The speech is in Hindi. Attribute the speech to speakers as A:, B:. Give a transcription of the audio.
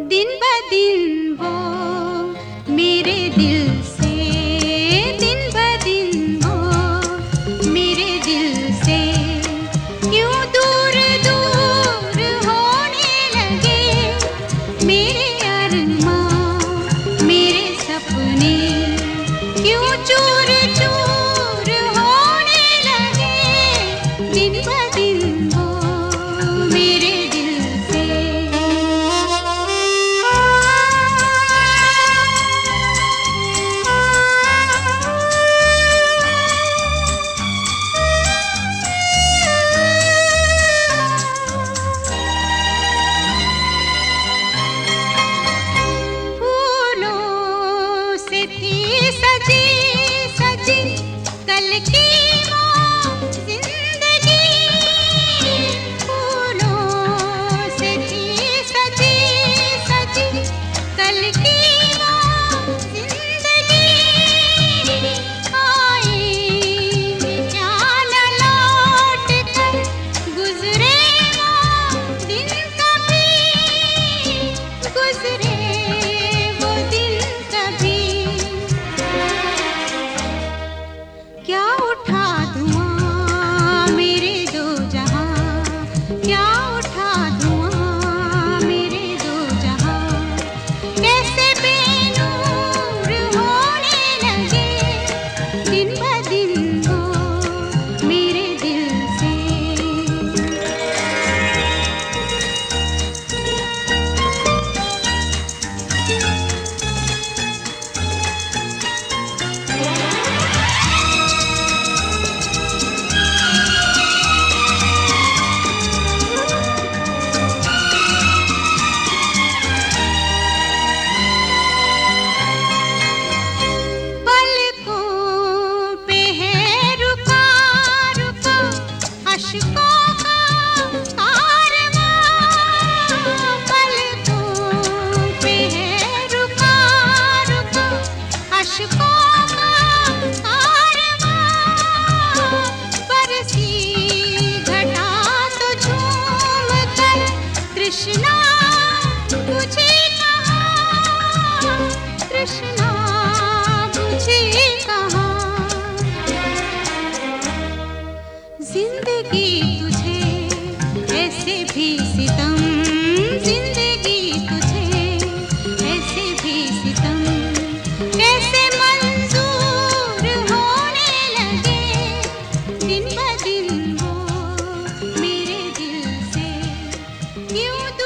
A: दिन ब दिन वो मेरे दिल से, दिन ब दिन वो मेरे दिल से क्यों दूर दूर होने लगे। मेरे अरमां, मेरे सपने क्यों चूर चूर होने लगे। दिन ब दिन वो मेरे दिल से। फूलों से थी सजी सजी कल की वो जिंदगी। फूलों से थी सजी सजी कल की वो जिंदगी। आएंगे क्या न लौट कर, गुजरे वो दिन कभी, गुजरे वो दिन कभी। क्या उठा धुआं मेरे दो जहां, क्या उठा धुआं मेरे दो जहां। कैसे बेनूर होने लगे। दिन ब दिन वो मेरे दिल से। पलकों पे है रुका रुका अश्कों का कारवां। पलकों पे है रुका रुका अश्कों का कारवां। बरसी घटा तो झूम कर तृष्णा बुझी कहाँ, तृष्णा बुझी कहाँ। जिंदगी तुझे ऐसे भी सितम, जिंदगी तुझे ऐसे भी सितम कैसे मंजूर होने लगे। दिन ब दिन वो मेरे दिल से क्यों